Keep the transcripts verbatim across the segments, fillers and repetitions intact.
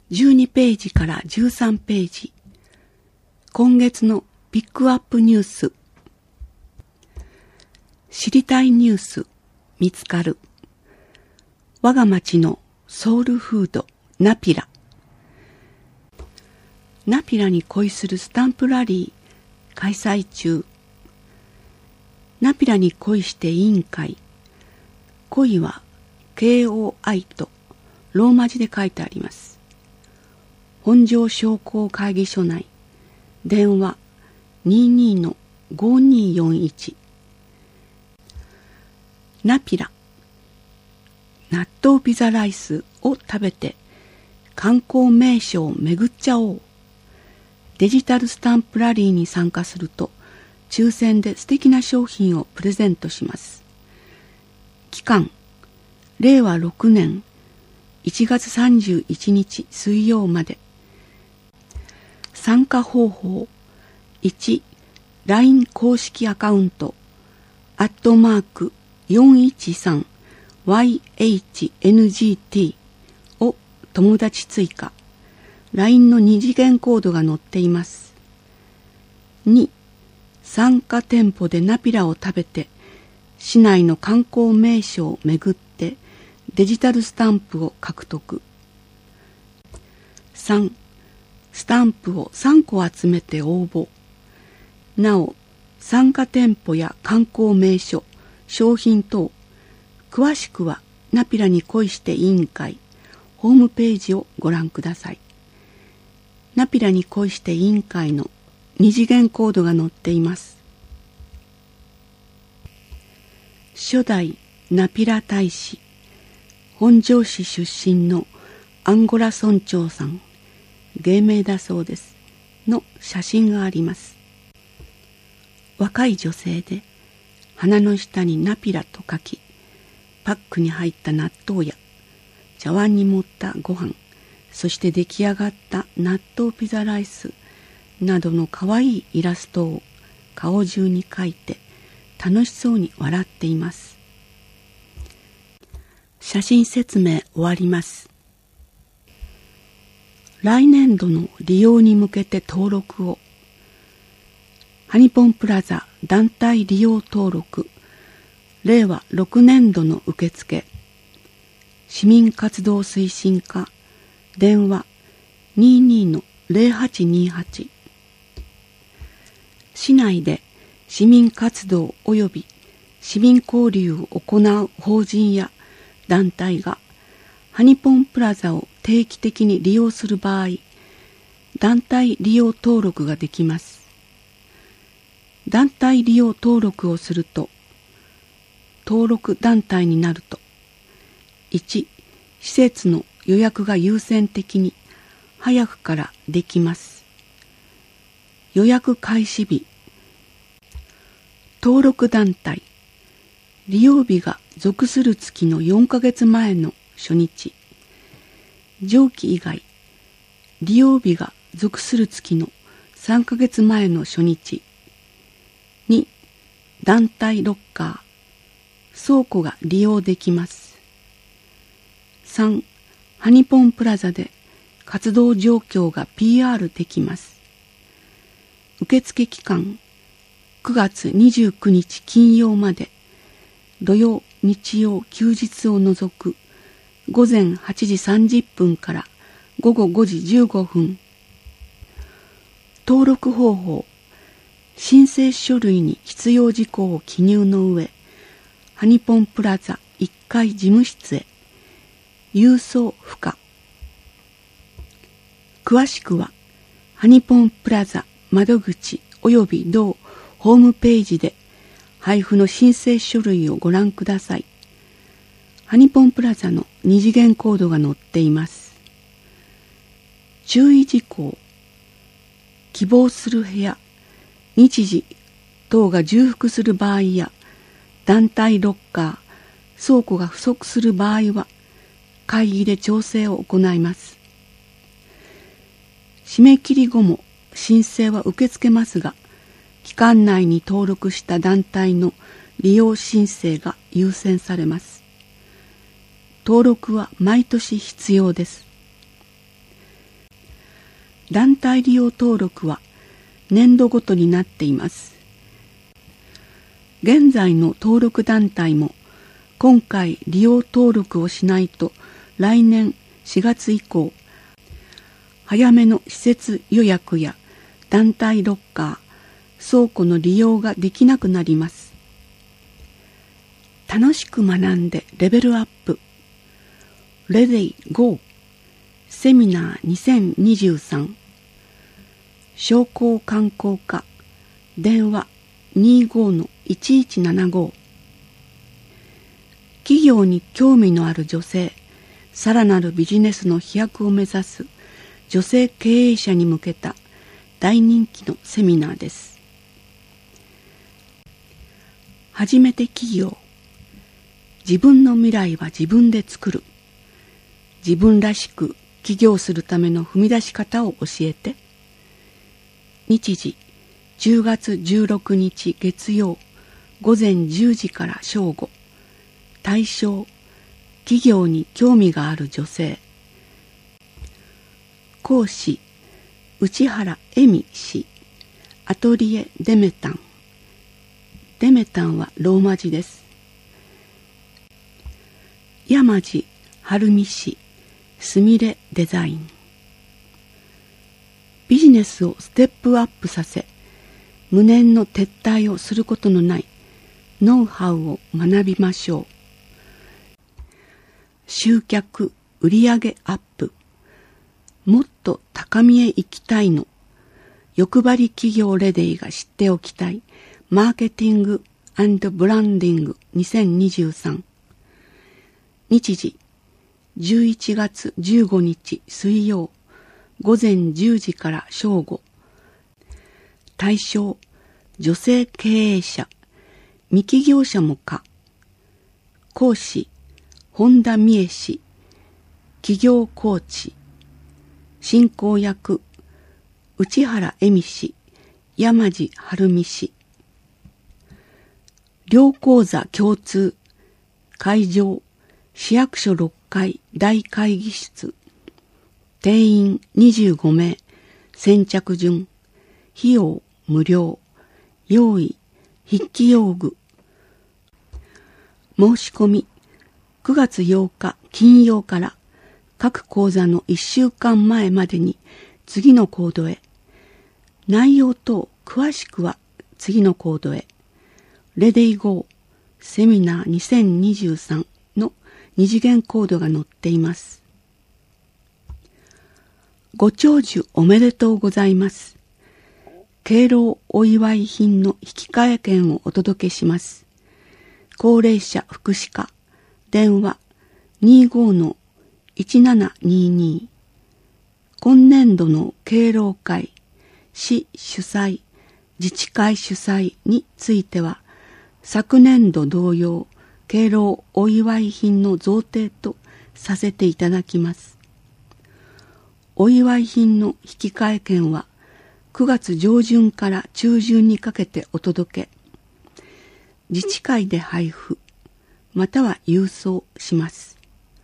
じゅうにページからじゅうさんページ。今月のピックアップニュース。知りたいニュース見つかる。我が町のソウルフードナピラ。ナピラに恋するスタンプラリー開催中。ナピラに恋して委員会。恋は ケーオーアイ とローマ字で書いてあります。本庄商工会議所内。電話 にじゅうにのごにーよんいち。ナピラ。納豆ピザライスを食べて観光名所を巡っちゃおう。デジタルスタンプラリーに参加すると抽選で素敵な商品をプレゼントします。期間れいわろくねんいちがつさんじゅういちにち水曜まで。参加方法いち、ライン 公式アカウントアットマークよんいちさんワイエイチエヌジーティー を友達追加。ライン の二次元コードが載っています。に、参加店舗でナピラを食べて市内の観光名所を巡ってデジタルスタンプを獲得。さん、スタンプをさんこ集めて応募。なお、参加店舗や観光名所、商品等、詳しくはナピラに恋して委員会ホームページをご覧ください。ナピラに恋して委員会の二次元コードが載っています。初代ナピラ大使、本庄市出身のアンゴラ村長さん、芸名だそうです、の写真があります。若い女性で鼻の下にナピラと書き、パックに入った納豆や茶碗に盛ったご飯、そして出来上がった納豆ピザライスなどのかわいいイラストを顔中に描いて楽しそうに笑っています。写真説明終わります。来年度の利用に向けて登録を。ハニポンプラザ団体利用登録れいわろくねんどの受付。市民活動推進課電話 にじゅうにのぜろはちにはち。市内で市民活動及び市民交流を行う法人や団体がハニポンプラザを定期的に利用する場合、団体利用登録ができます。団体利用登録をすると、登録団体になると、いち、施設の予約が優先的に早くからできます。予約開始日、登録団体、利用日が属する月のよんかげつまえの初日、上記以外、利用日が属する月のさんかげつまえの初日。に、団体ロッカー、倉庫が利用できます。さん、ハニポンプラザで活動状況が ピーアール できます。受付期間、くがつにじゅうくにち金曜まで、土曜、日曜、休日を除くごぜんはちじさんじゅっぷんからごごごじじゅうごふん。登録方法、申請書類に必要事項を記入の上、ハニポンプラザいっかい事務室へ、郵送不可。詳しくは、ハニポンプラザ窓口及び同ホームページで配布の申請書類をご覧ください。ハニポンプラザの二次元コードが載っています。注意事項、希望する部屋、日時等が重複する場合や団体ロッカー、倉庫が不足する場合は会議で調整を行います。締め切り後も申請は受け付けますが、期間内に登録した団体の利用申請が優先されます。登録は毎年必要です。 団体利用登録は年度ごとになっています。現在の登録団体も今回利用登録をしないと来年しがつ以降、早めの施設予約や団体ロッカー、倉庫の利用ができなくなります。楽しく学んでレベルアップ。レディゴーセミナーにせんにじゅうさん。商工観光課電話 にじゅうごのいちいちななご。企業に興味のある女性、さらなるビジネスの飛躍を目指す女性経営者に向けた大人気のセミナーです。初めて企業。自分の未来は自分で作る。自分らしく起業するための踏み出し方を教えて。日時じゅうがつじゅうろくにち月曜午前じゅうじから正午。対象、企業に興味がある女性。講師、内原恵美氏。アトリエデメタン。デメタンはローマ字です。山地晴美氏。すみれデザイン。ビジネスをステップアップさせ、無念の撤退をすることのないノウハウを学びましょう。集客売上アップ。もっと高みへ行きたいの。欲張り企業レディが知っておきたいマーケティング&ブランディングにせんにじゅうさん。日時じゅういちがつじゅうごにち水曜午前じゅうじから正午。対象、女性経営者、未起業者もか。講師、本田美恵氏。企業コーチ。進行役、内原恵美氏。山地晴美氏。両講座共通。会場、市役所ろっかい大会議室。定員にじゅうごめい。先着順。費用無料。用意、筆記用具。申し込み、くがつようか金曜から各講座のいっしゅうかんまえまでに次のコードへ。内容等詳しくは次のコードへ。レディゴーセミナーにせんにじゅうさんの二次元コードが載っています。ご長寿おめでとうございます。敬老お祝い品の引換券をお届けします。高齢者福祉課電話 にじゅうごのいちななにに。今年度の敬老会、市主催、自治会主催については、昨年度同様、敬老お祝い品の贈呈とさせていただきます。お祝い品の引換券はくがつ上旬から中旬にかけてお届け。自治会で配布、または郵送します。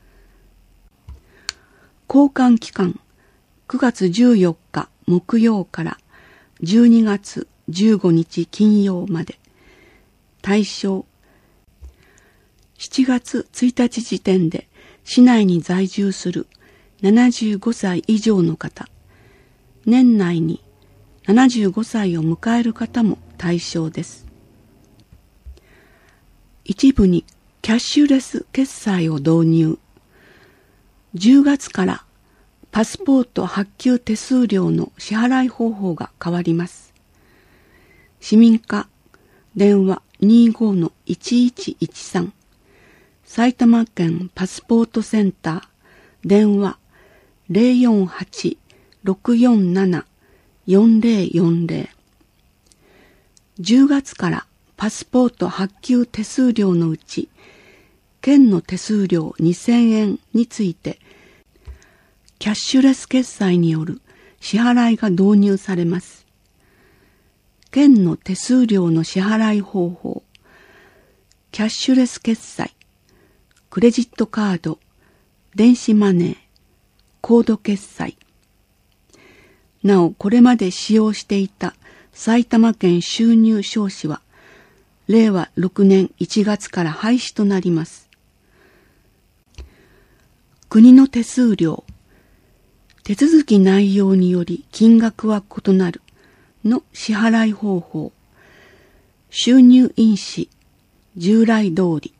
交換期間、くがつじゅうよっか木曜からじゅうにがつじゅうごにち金曜まで。対象、しちがつついたち時点で市内に在住するななじゅうごさい以上の方、年内にななじゅうごさいを迎える方も対象です。一部にキャッシュレス決済を導入。じゅうがつからパスポート発給手数料の支払い方法が変わります。市民課電話 にじゅうごのいちいちいちさん。埼玉県パスポートセンター電話 ゼロよんはち ろくよんなな よんゼロよんゼロ。じゅうがつからパスポート発給手数料のうち、県の手数料にせんえんについて、キャッシュレス決済による支払いが導入されます。県の手数料の支払い方法、キャッシュレス決済、クレジットカード、電子マネー、コード決済。 なお、これまで使用していた埼玉県収入証紙は、れいわろくねんいちがつから廃止となります。国の手数料、手続き内容により金額は異なるの支払い方法、収入印紙、従来通り。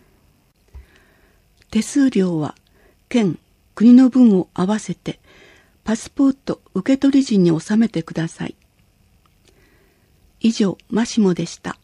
手数料は県、国の分を合わせてパスポート受取時に納めてください。以上、マシモでした。